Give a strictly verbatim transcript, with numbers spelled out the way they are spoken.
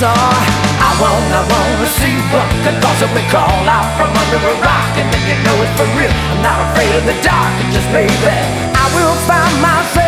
song. I wanna, I wanna see what could possibly crawl out from under a rock, and then you know it's for real. I'm not afraid of the dark, and just maybe I will find myself